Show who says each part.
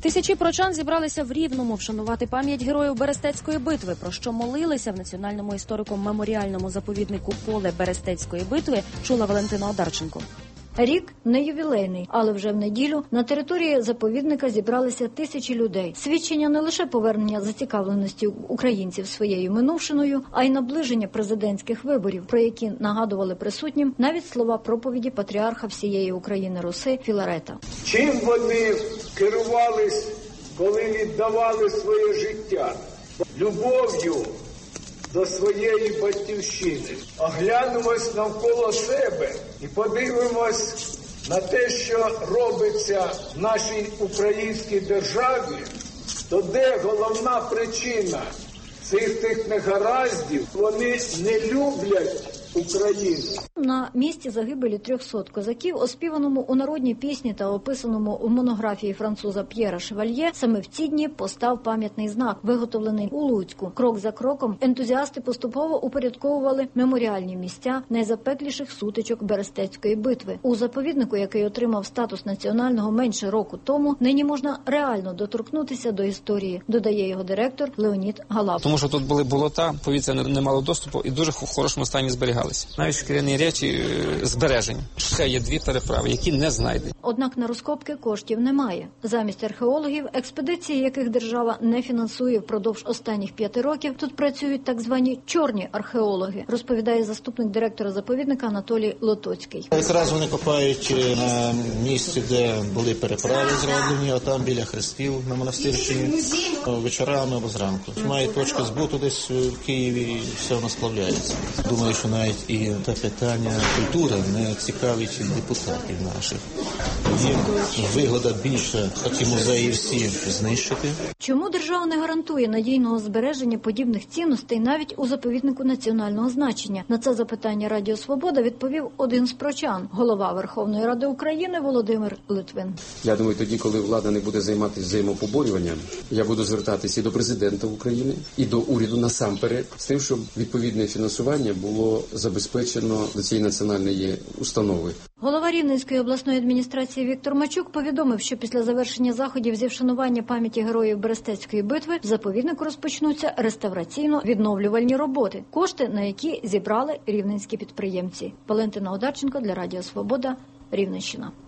Speaker 1: Тисячі прочан зібралися в Рівному вшанувати пам'ять героїв Берестецької битви, про що молилися в Національному історико-меморіальному заповіднику «Поле Берестецької битви», чула Валентина Одарченко.
Speaker 2: Рік не ювілейний, але вже в неділю на території заповідника зібралися тисячі людей. Свідчення не лише повернення зацікавленості українців своєю минувшиною, а й наближення президентських виборів, про які нагадували присутнім навіть слова проповіді патріарха всієї України Руси Філарета.
Speaker 3: Чим вони керувались, коли віддавали своє життя? Любов'ю до своєї батьківщини. Оглянемось навколо себе і подивимось на те, що робиться в нашій українській державі, то де головна причина цих негараздів? Вони не люблять Україну.
Speaker 2: На місці загибелі 300 козаків, оспіваному у народній пісні та описаному у монографії француза П'єра Шевальє, саме в ці дні постав пам'ятний знак, виготовлений у Луцьку. Крок за кроком ентузіасти поступово упорядковували меморіальні місця найзапекліших сутичок Берестецької битви. У заповіднику, який отримав статус національного менше року тому, нині можна реально доторкнутися до історії, додає його директор Леонід Галап.
Speaker 4: Тому що тут були болота, повітря не мало доступу і дуже в хорошому стані зберігалися. Навіть шкіряні речі збережені. Ще є 2 переправи, які не знайдені.
Speaker 2: Однак на розкопки коштів немає. Замість археологів, експедиції яких держава не фінансує впродовж останніх 5 років, тут працюють так звані чорні археологи, розповідає заступник директора заповідника Анатолій Лотоцький.
Speaker 5: Якраз вони копають на місці, де були переправи зроблені, а там біля хрестів на Монастирщині, вечорами або зранку. Мають точку збуту десь в Києві і все воно сплавляється. Думаю, що навіть і те питання культури не цікавить депутатів наших. Їм вигода більше такі музеї всі знищити.
Speaker 2: Чому держава не гарантує надійного збереження подібних цінностей навіть у заповіднику національного значення? На це запитання Радіо Свобода відповів один з прочан, голова Верховної Ради України Володимир Литвин.
Speaker 6: Я думаю, тоді, коли влада не буде займатися взаємопоборюванням, я буду звертатися і до президента України, і до уряду насамперед, з тим, щоб відповідне фінансування було забезпечено до цієї національної установи.
Speaker 2: Голова Рівненської обласної адміністрації Віктор Мачук повідомив, що після завершення заходів зі вшанування пам'яті героїв Берестецької битви в заповіднику розпочнуться реставраційно-відновлювальні роботи, кошти на які зібрали рівненські підприємці. Валентина Одарченко для Радіо Свобода, Рівненщина.